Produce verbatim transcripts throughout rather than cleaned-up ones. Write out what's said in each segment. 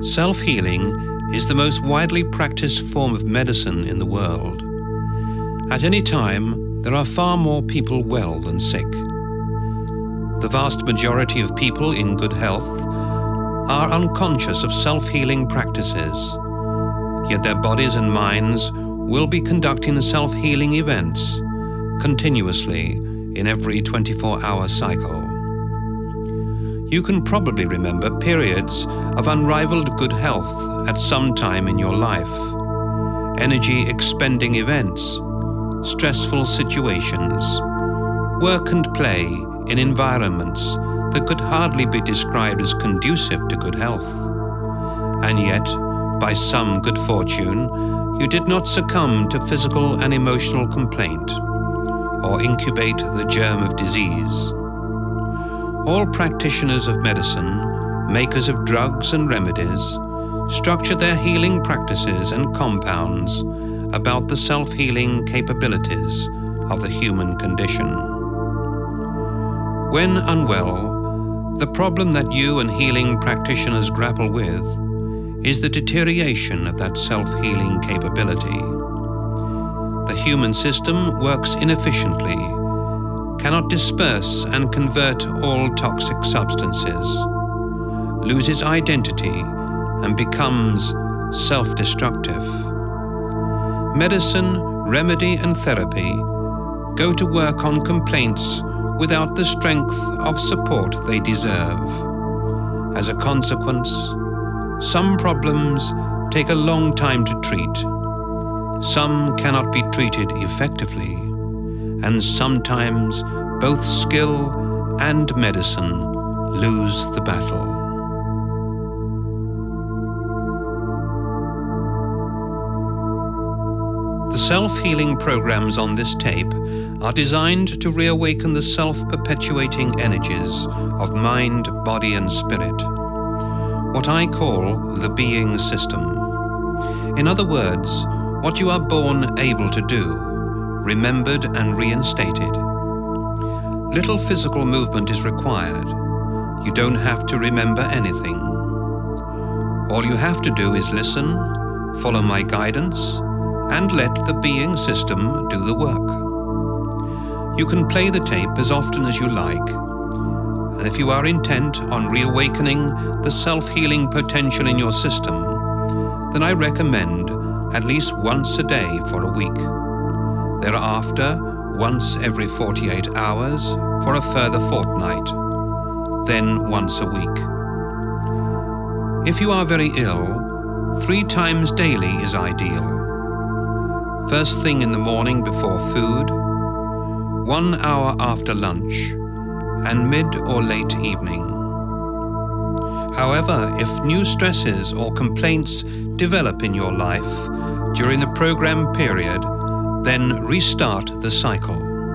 Self-healing is the most widely practiced form of medicine in the world. At any time, there are far more people well than sick. The vast majority of people in good health are unconscious of self-healing practices, yet their bodies and minds will be conducting self-healing events continuously in every twenty-four hour cycle. You can probably remember periods of unrivaled good health at some time in your life, energy-expending events, stressful situations, work and play in environments that could hardly be described as conducive to good health. And yet, by some good fortune, you did not succumb to physical and emotional complaint or incubate the germ of disease. All practitioners of medicine, makers of drugs and remedies, structure their healing practices and compounds about the self-healing capabilities of the human condition. When unwell, the problem that you and healing practitioners grapple with is the deterioration of that self-healing capability. The human system works inefficiently, cannot disperse and convert all toxic substances, loses identity, and becomes self-destructive. Medicine, remedy, and therapy go to work on complaints without the strength of support they deserve. As a consequence, some problems take a long time to treat. Some cannot be treated effectively, and sometimes both skill and medicine lose the battle. The self-healing programs on this tape are designed to reawaken the self-perpetuating energies of mind, body, and spirit, what I call the being system. In other words, what you are born able to do, remembered and reinstated. Little physical movement is required. You don't have to remember anything. All you have to do is listen, follow my guidance, and let the being system do the work. You can play the tape as often as you like, and if you are intent on reawakening the self-healing potential in your system, then I recommend at least once a day for a week. Thereafter, once every forty-eight hours for a further fortnight, then once a week. If you are very ill, three times daily is ideal. First thing in the morning before food, one hour after lunch, and mid or late evening. However, if new stresses or complaints develop in your life during the program period, then restart the cycle.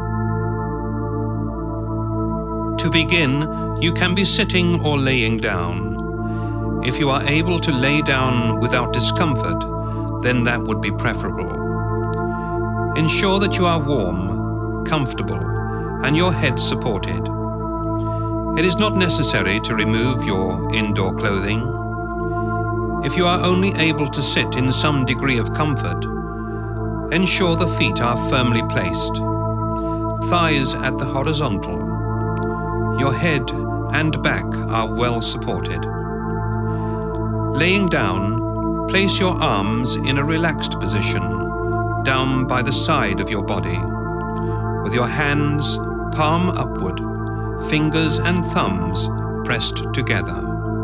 To begin, you can be sitting or laying down. If you are able to lay down without discomfort, then that would be preferable. Ensure that you are warm, comfortable, and your head supported. It is not necessary to remove your indoor clothing. If you are only able to sit in some degree of comfort, ensure the feet are firmly placed, thighs at the horizontal. Your head and back are well supported. Laying down, place your arms in a relaxed position, down by the side of your body, with your hands palm upward, fingers and thumbs pressed together.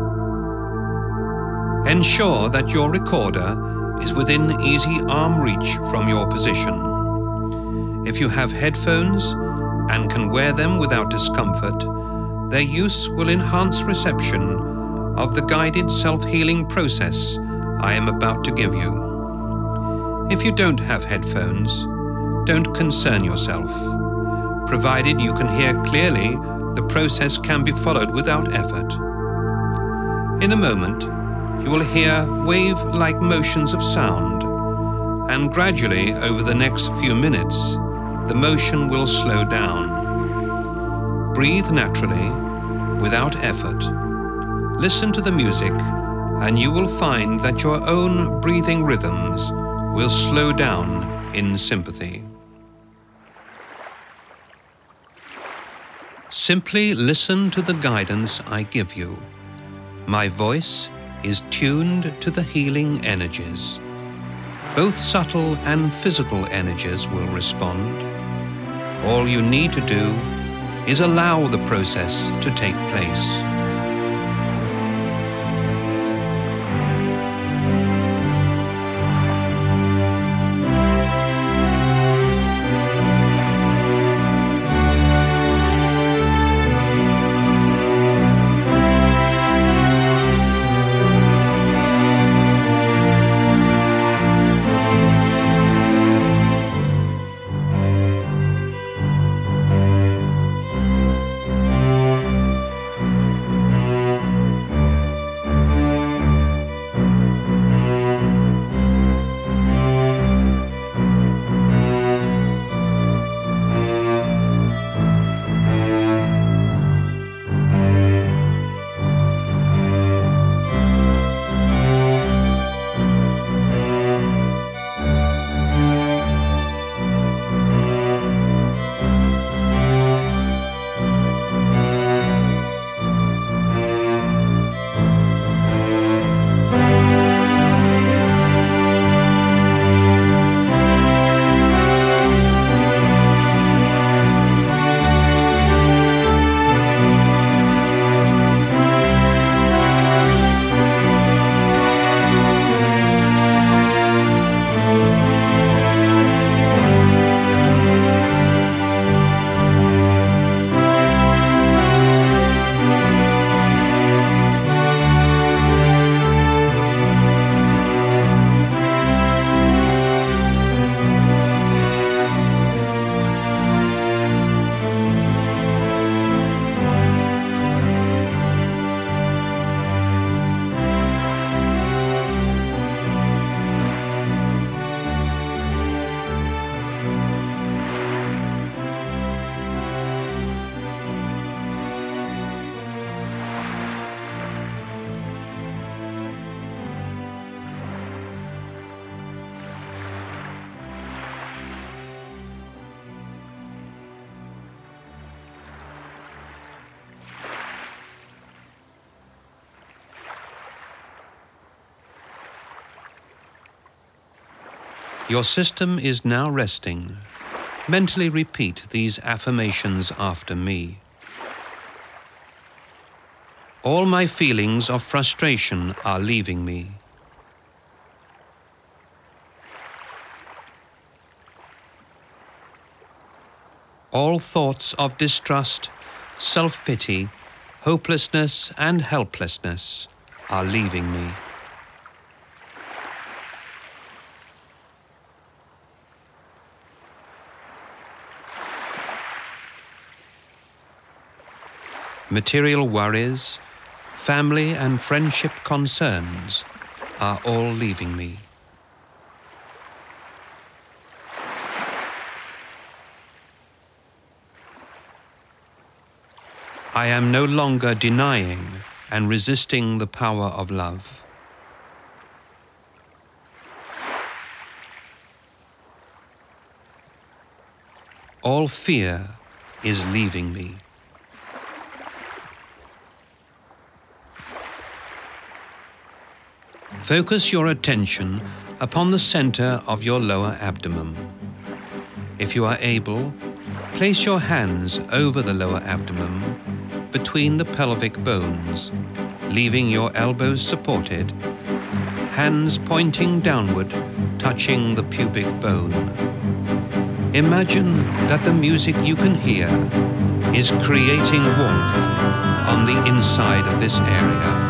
Ensure that your recorder is within easy arm reach from your position. If you have headphones and can wear them without discomfort, their use will enhance reception of the guided self-healing process I am about to give you. If you don't have headphones, don't concern yourself. Provided you can hear clearly, the process can be followed without effort. In a moment, you will hear wave-like motions of sound, and gradually over the next few minutes, the motion will slow down. Breathe naturally, without effort. Listen to the music and you will find that your own breathing rhythms will slow down in sympathy. Simply listen to the guidance I give you. My voice is tuned to the healing energies. Both subtle and physical energies will respond. All you need to do is allow the process to take place. Your system is now resting. Mentally repeat these affirmations after me. All my feelings of frustration are leaving me. All thoughts of distrust, self-pity, hopelessness, and helplessness are leaving me. Material worries, family and friendship concerns are all leaving me. I am no longer denying and resisting the power of love. All fear is leaving me. Focus your attention upon the center of your lower abdomen. If you are able, place your hands over the lower abdomen, between the pelvic bones, leaving your elbows supported, hands pointing downward, touching the pubic bone. Imagine that the music you can hear is creating warmth on the inside of this area.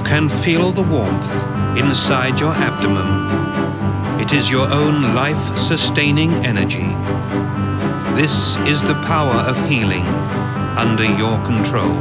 can feel the warmth inside your abdomen. It is your own life-sustaining energy. This is the power of healing under your control.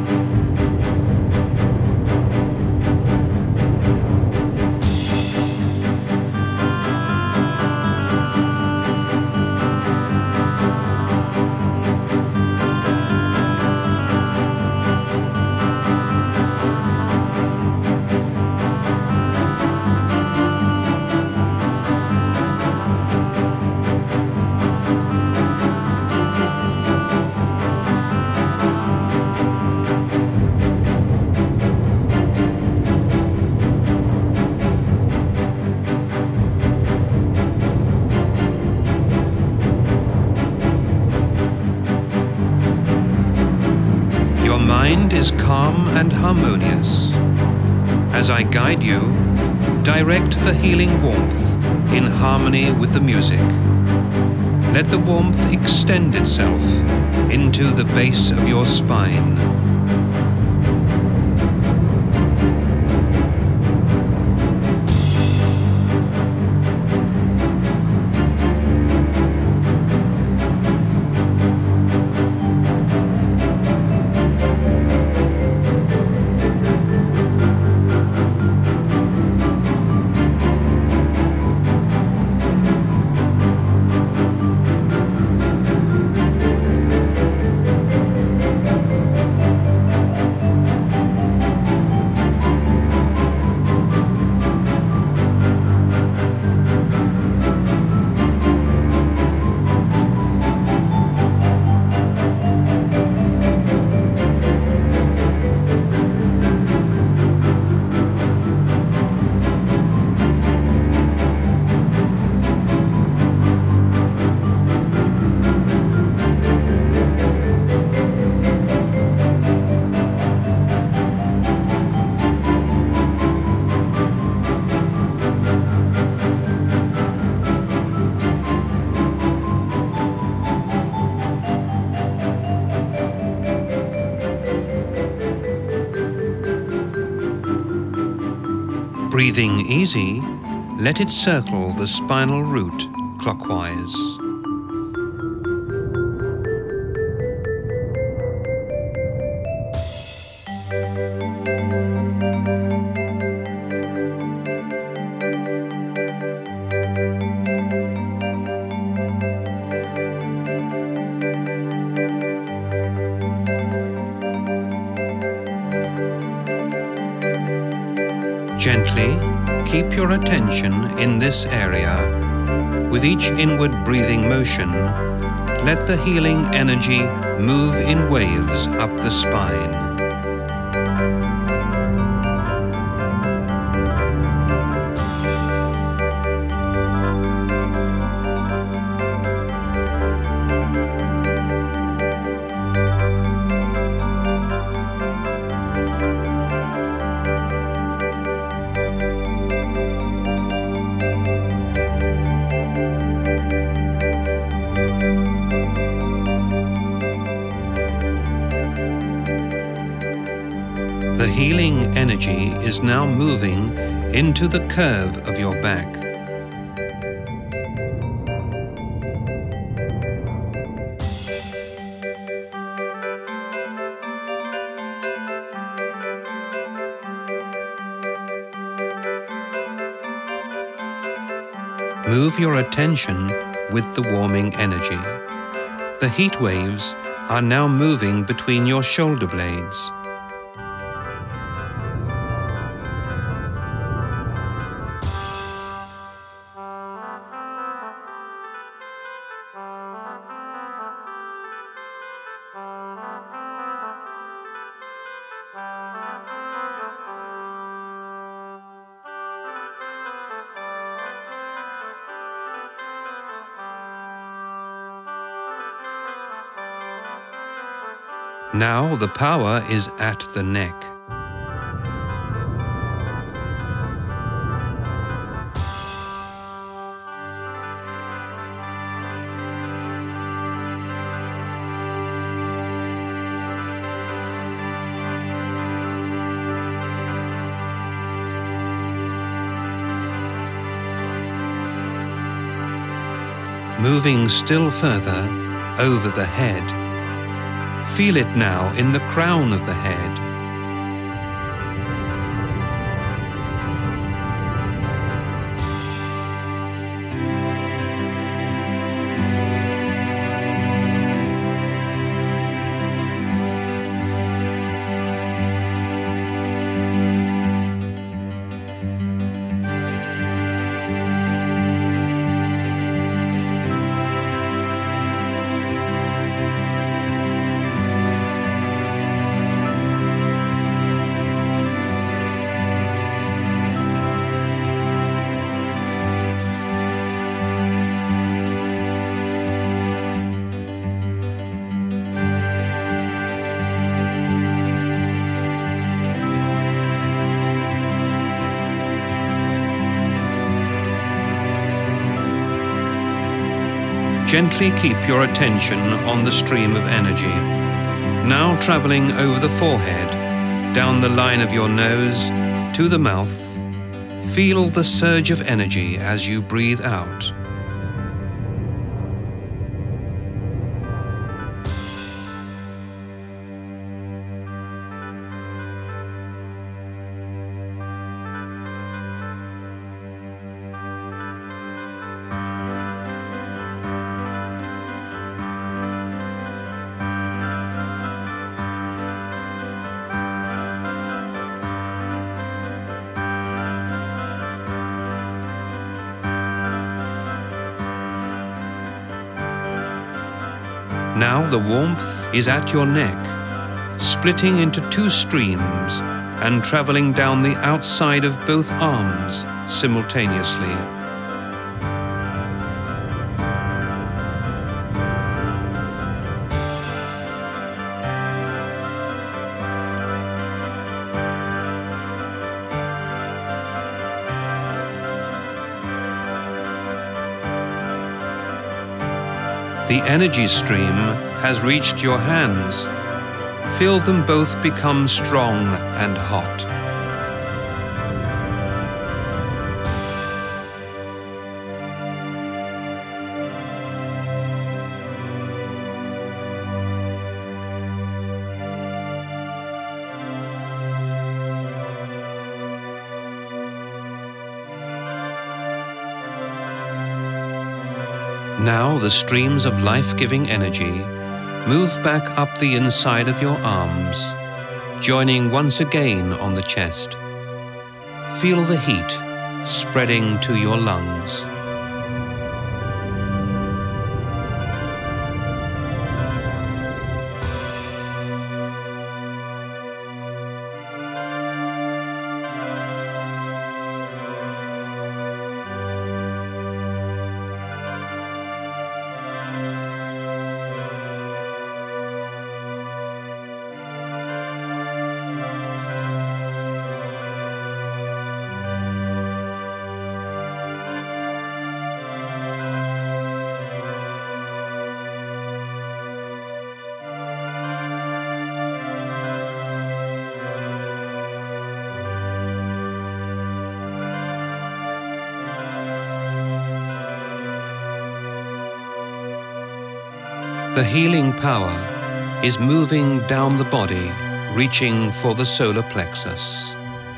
Mind is calm and harmonious. As I guide you, direct the healing warmth in harmony with the music. Let the warmth extend itself into the base of your spine. Breathing easy, let it circle the spinal root clockwise. Gently keep your attention in this area. With each inward breathing motion, let the healing energy move in waves up the spine. The healing energy is now moving into the curve of your back. Move your attention with the warming energy. The heat waves are now moving between your shoulder blades. Now the power is at the neck. moving still further over the head. Feel it now in the crown of the head. Gently keep your attention on the stream of energy, now traveling over the forehead, down the line of your nose, to the mouth. Feel the surge of energy as you breathe out. Now the warmth is at your neck, splitting into two streams and traveling down the outside of both arms simultaneously. The energy stream has reached your hands. Feel them both become strong and hot. Now the streams of life-giving energy move back up the inside of your arms, joining once again on the chest. Feel the heat spreading to your lungs. The healing power is moving down the body, reaching for the solar plexus.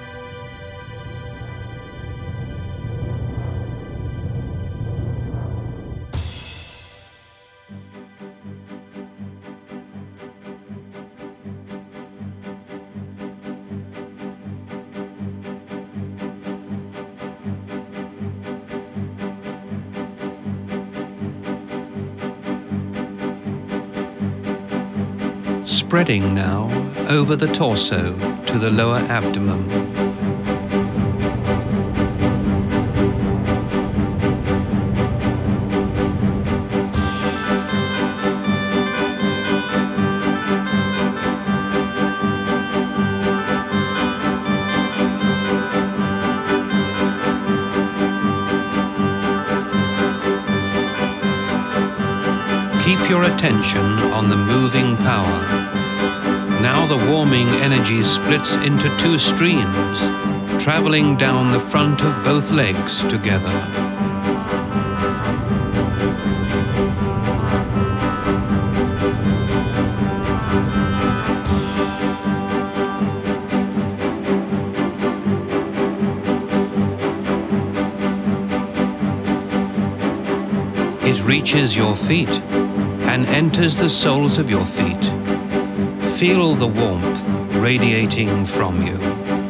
Spreading now over the torso to the lower abdomen. Keep your attention on the moving power. Now the warming energy splits into two streams, traveling down the front of both legs together. reaches your feet and enters the soles of your feet. Feel the warmth radiating from you.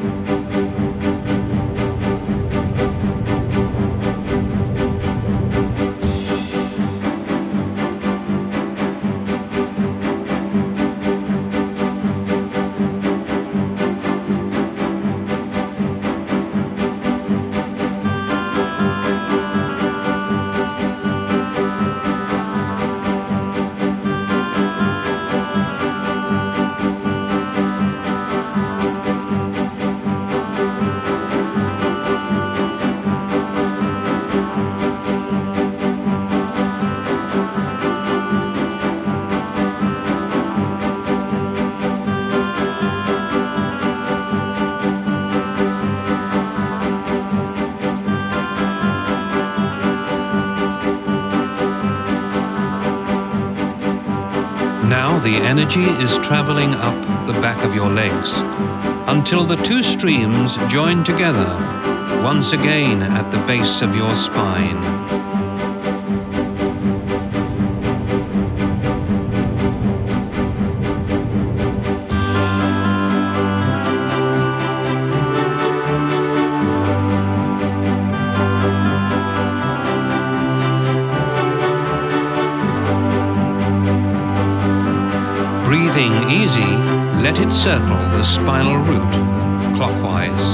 Now the energy is traveling up the back of your legs until the two streams join together once again at the base of your spine. Breathing easy, let it circle the spinal root clockwise.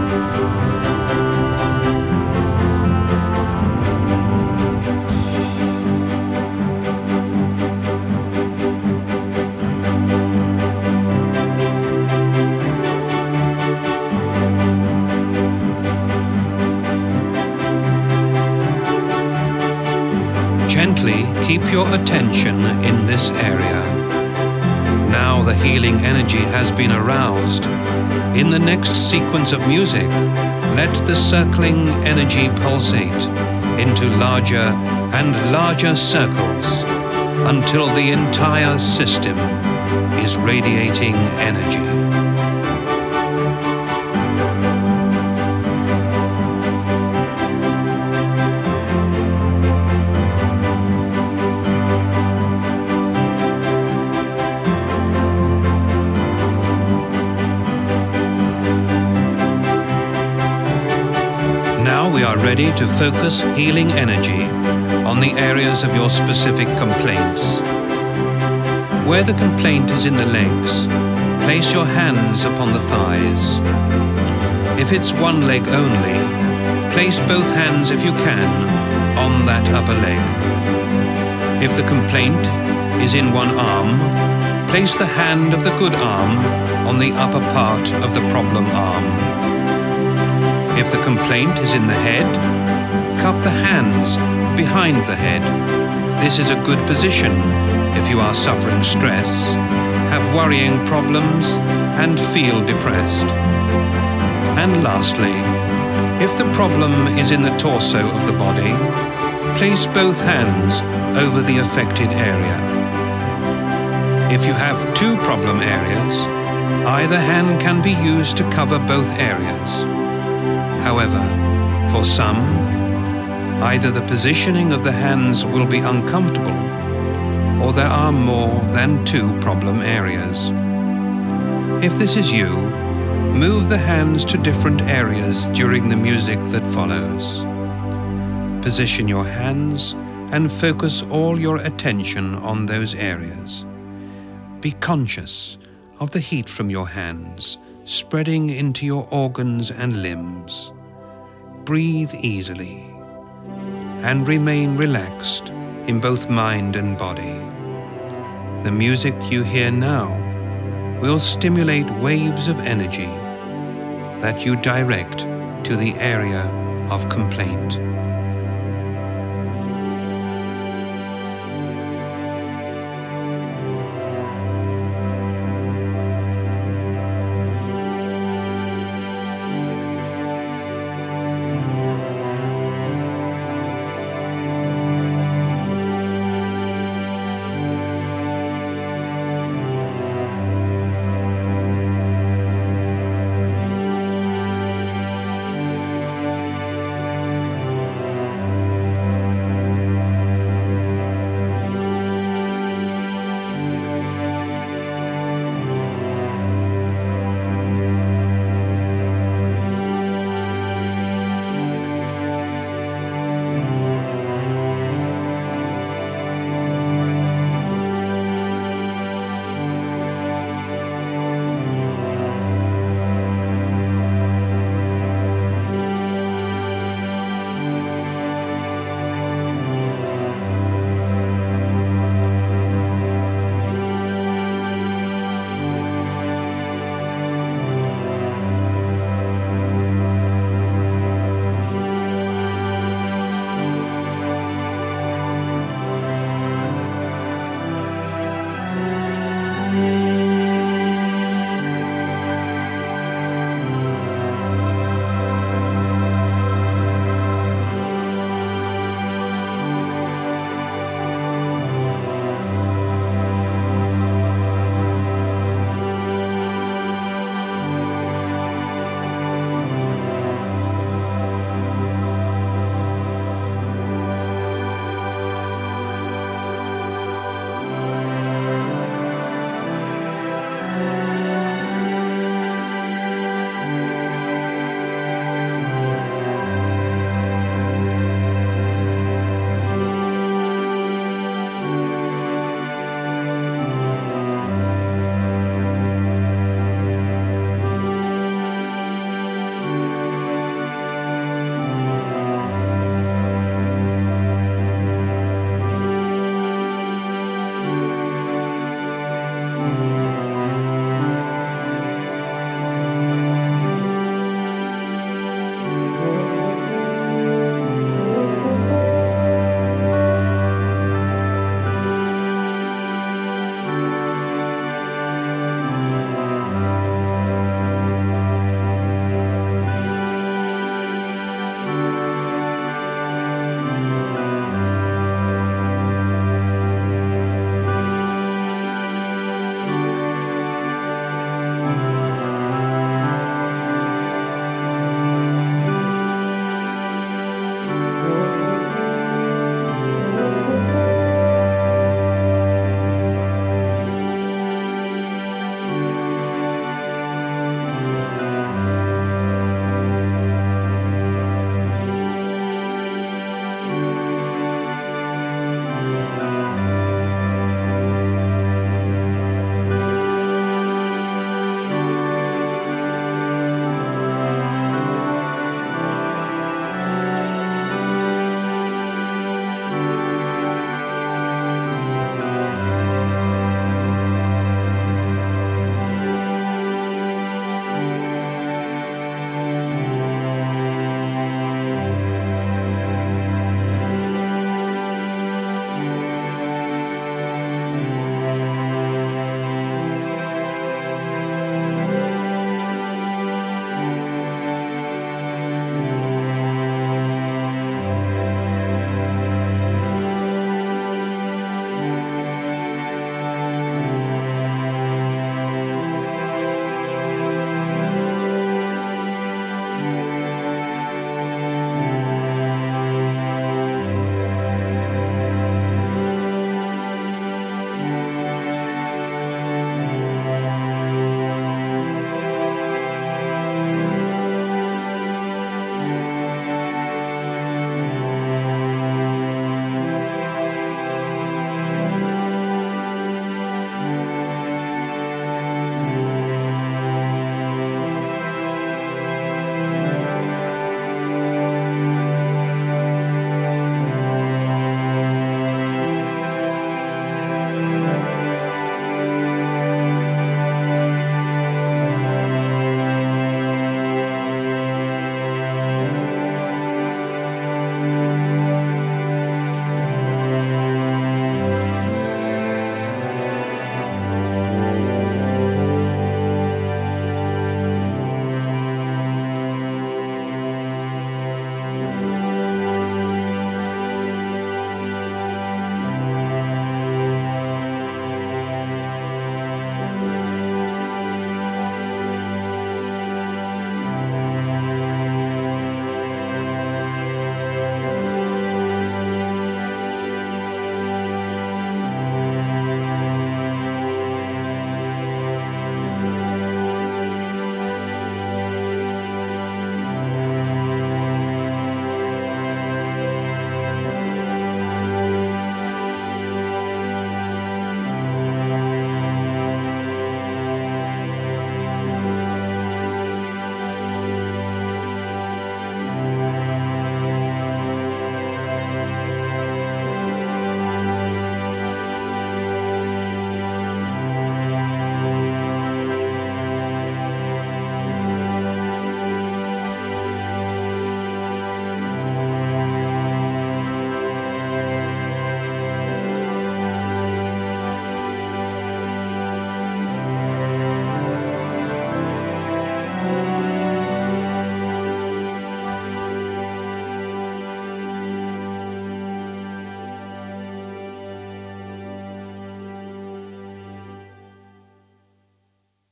Gently keep your attention in this area. Now the healing energy has been aroused. In the next sequence of music, let the circling energy pulsate into larger and larger circles until the entire system is radiating energy. We are ready to focus healing energy on the areas of your specific complaints. Where the complaint is in the legs, place your hands upon the thighs. If it's one leg only, place both hands, if you can, on that upper leg. If the complaint is in one arm, place the hand of the good arm on the upper part of the problem arm. If the complaint is in the head, cup the hands behind the head. This is a good position if you are suffering stress, have worrying problems, and feel depressed. And lastly, if the problem is in the torso of the body, place both hands over the affected area. If you have two problem areas, either hand can be used to cover both areas. However, for some, either the positioning of the hands will be uncomfortable, or there are more than two problem areas. If this is you, move the hands to different areas during the music that follows. Position your hands and focus all your attention on those areas. Be conscious of the heat from your hands spreading into your organs and limbs. Breathe easily and remain relaxed in both mind and body. The music you hear now will stimulate waves of energy that you direct to the area of complaint.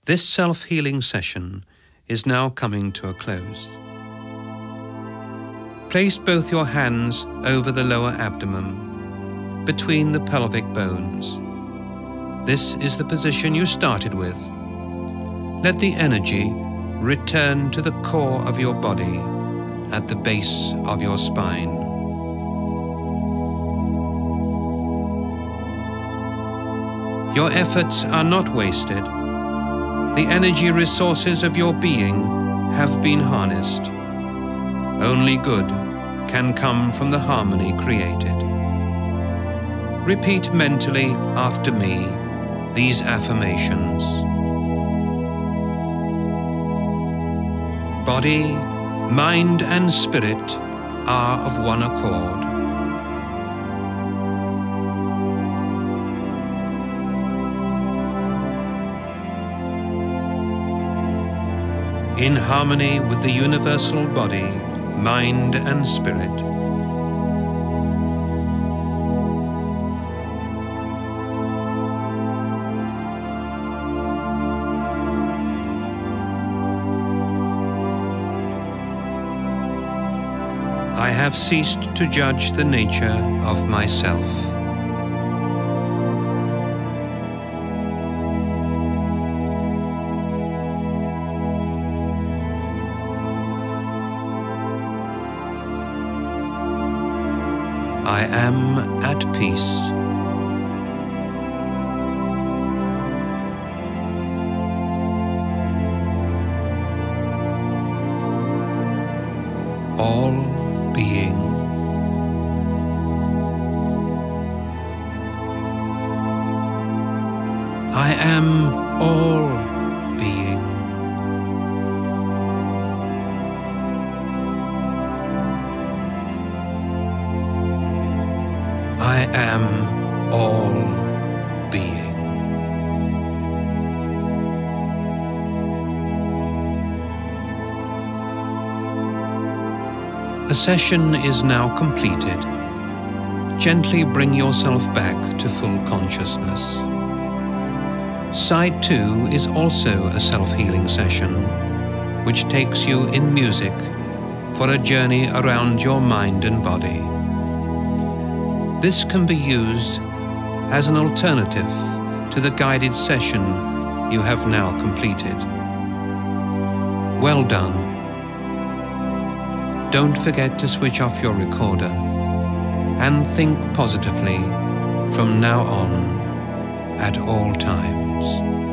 This self-healing session is now coming to a close. Place both your hands over the lower abdomen, between the pelvic bones. This is the position you started with. Let the energy return to the core of your body at the base of your spine. Your efforts are not wasted. The energy resources of your being have been harnessed. Only good can come from the harmony created. Repeat mentally after me these affirmations. Body, mind, and spirit are of one accord. In harmony with the universal body, mind, and spirit. I have ceased to judge the nature of myself. I am at peace. All being. I am all being. I am all being. The session is now completed. Gently bring yourself back to full consciousness. Side two is also a self-healing session, which takes you in music for a journey around your mind and body. This can be used as an alternative to the guided session you have now completed. Well done. Don't forget to switch off your recorder and think positively from now on at all times.